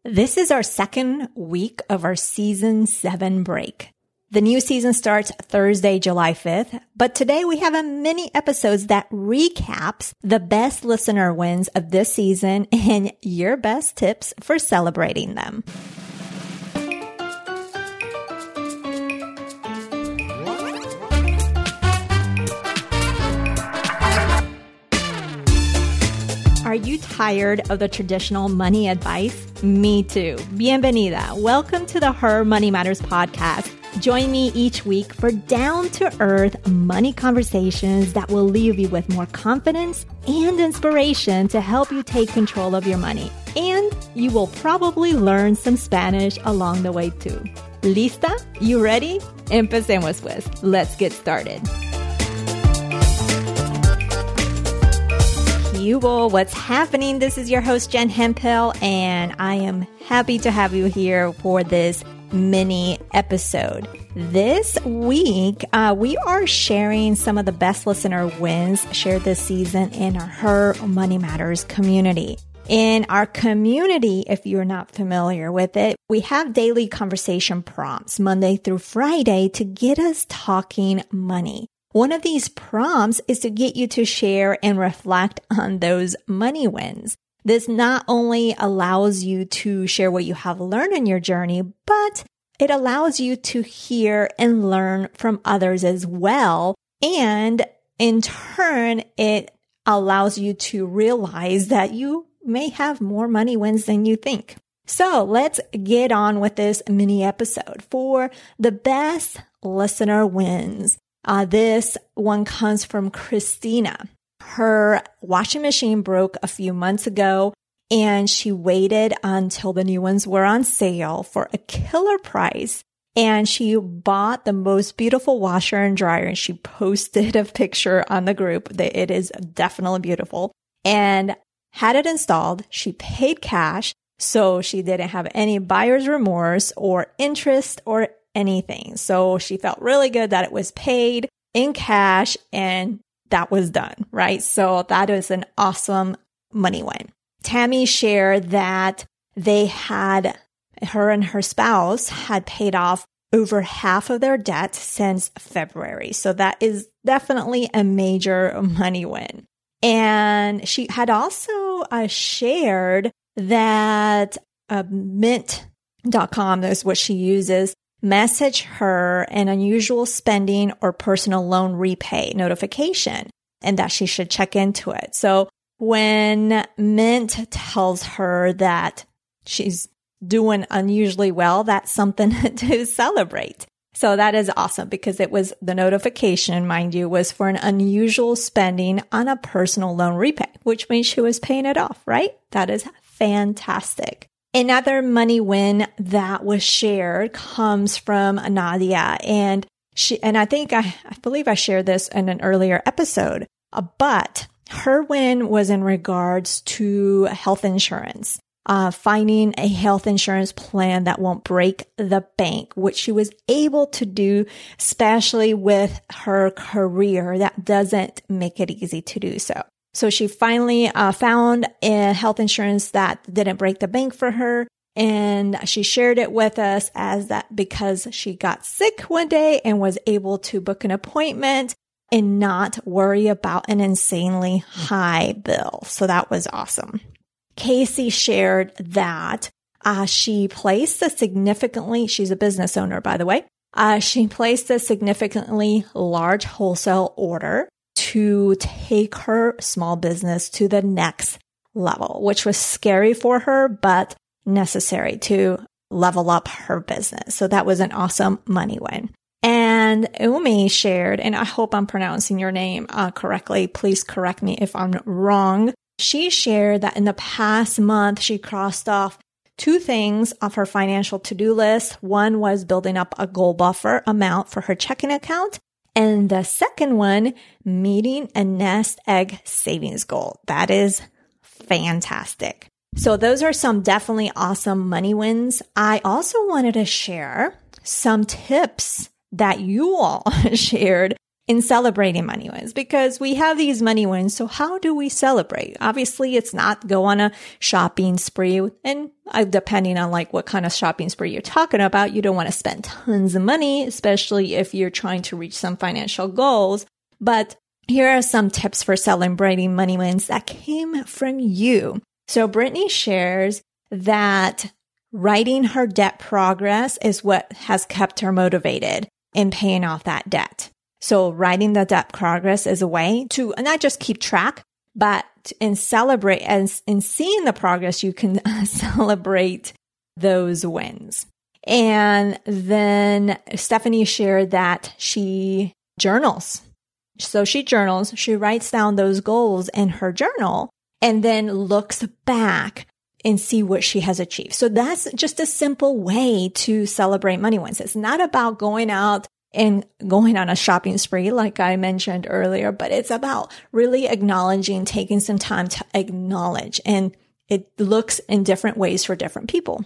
This is our second week of our season 7 break. The new season starts Thursday, July 5th, but today we have a mini episode that recaps the best listener wins of this season and your best tips for celebrating them. Are you tired of the traditional money advice? Me too. Bienvenida. Welcome to the Her Money Matters podcast. Join me each week for down-to-earth money conversations that will leave you with more confidence and inspiration to help you take control of your money. And you will probably learn some Spanish along the way too. ¿Lista? You ready? Empecemos pues. Let's get started. What's happening? This is your host, Jen Hemphill, and I am happy to have you here for this mini episode. This week, we are sharing some of the best listener wins shared this season in our Her Money Matters community. In our community, if you're not familiar with it, we have daily conversation prompts Monday through Friday to get us talking money. One of these prompts is to get you to share and reflect on those money wins. This not only allows you to share what you have learned in your journey, but it allows you to hear and learn from others as well. And in turn, it allows you to realize that you may have more money wins than you think. So let's get on with this mini episode for the best listener wins. This one comes from Christina. Her washing machine broke a few months ago, and she waited until the new ones were on sale for a killer price. And she bought the most beautiful washer and dryer, and she posted a picture on the group that it is definitely beautiful, and had it installed. She paid cash, so she didn't have any buyer's remorse or interest or anything. So she felt really good that it was paid in cash and that was done, right? So that is an awesome money win. Tammy shared that her and her spouse had paid off over half of their debt since February. So that is definitely a major money win. And she had also shared that Mint.com is what she uses, message her an unusual spending or personal loan repay notification and that she should check into it. So when Mint tells her that she's doing unusually well, that's something to celebrate. So that is awesome because it was the notification, mind you, was for an unusual spending on a personal loan repay, which means she was paying it off, right? That is fantastic. Another money win that was shared comes from Nadia, and I believe I shared this in an earlier episode, but her win was in regards to health insurance, finding a health insurance plan that won't break the bank, which she was able to do, especially with her career that doesn't make it easy to do so. So she finally found a health insurance that didn't break the bank for her. And she shared it with us as that because she got sick one day and was able to book an appointment and not worry about an insanely high bill. So that was awesome. Casey shared that she's a business owner, by the way. She placed a significantly large wholesale order to take her small business to the next level, which was scary for her, but necessary to level up her business. So that was an awesome money win. And Umi shared, and I hope I'm pronouncing your name correctly. Please correct me if I'm wrong. She shared that in the past month, she crossed off 2 things off her financial to-do list. One was building up a goal buffer amount for her checking account. And the second one, meeting a nest egg savings goal. That is fantastic. So those are some definitely awesome money wins. I also wanted to share some tips that you all shared in celebrating money wins, because we have these money wins. So how do we celebrate? Obviously, it's not go on a shopping spree. And depending on like what kind of shopping spree you're talking about, you don't want to spend tons of money, especially if you're trying to reach some financial goals. But here are some tips for celebrating money wins that came from you. So Brittany shares that writing her debt progress is what has kept her motivated in paying off that debt. So writing the debt progress is a way to not just keep track, but in celebrate and in seeing the progress, you can celebrate those wins. And then Stephanie shared that she journals. So she journals, she writes down those goals in her journal and then looks back and see what she has achieved. So that's just a simple way to celebrate money wins. It's not about going out and going on a shopping spree, like I mentioned earlier, but it's about really acknowledging, taking some time to acknowledge. And it looks in different ways for different people.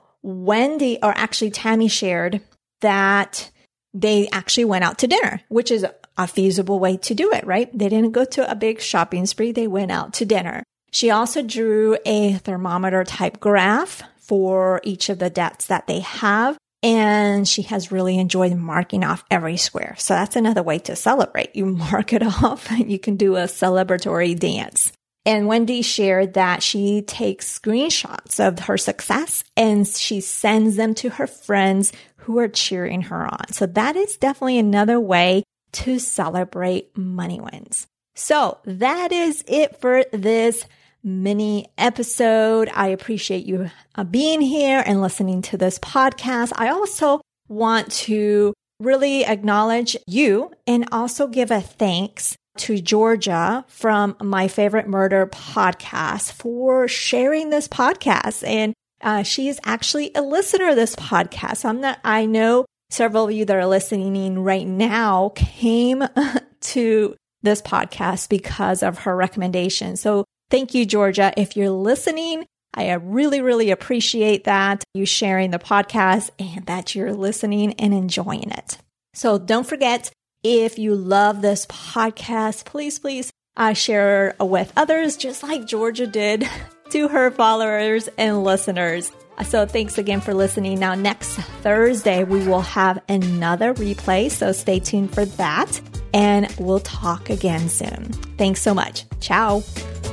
Tammy shared that they actually went out to dinner, which is a feasible way to do it, right? They didn't go to a big shopping spree. They went out to dinner. She also drew a thermometer type graph for each of the debts that they have. And she has really enjoyed marking off every square. So that's another way to celebrate. You mark it off and you can do a celebratory dance. And Wendy shared that she takes screenshots of her success and she sends them to her friends who are cheering her on. So that is definitely another way to celebrate money wins. So that is it for this mini episode. I appreciate you being here and listening to this podcast. I also want to really acknowledge you and also give a thanks to Georgia from My Favorite Murder podcast for sharing this podcast. And she is actually a listener of this podcast. I know several of you that are listening right now came to this podcast because of her recommendation. So thank you, Georgia. If you're listening, I really, really appreciate that you sharing the podcast and that you're listening and enjoying it. So don't forget, if you love this podcast, please share with others, just like Georgia did to her followers and listeners. So thanks again for listening. Now, next Thursday, we will have another replay. So stay tuned for that and we'll talk again soon. Thanks so much. Ciao.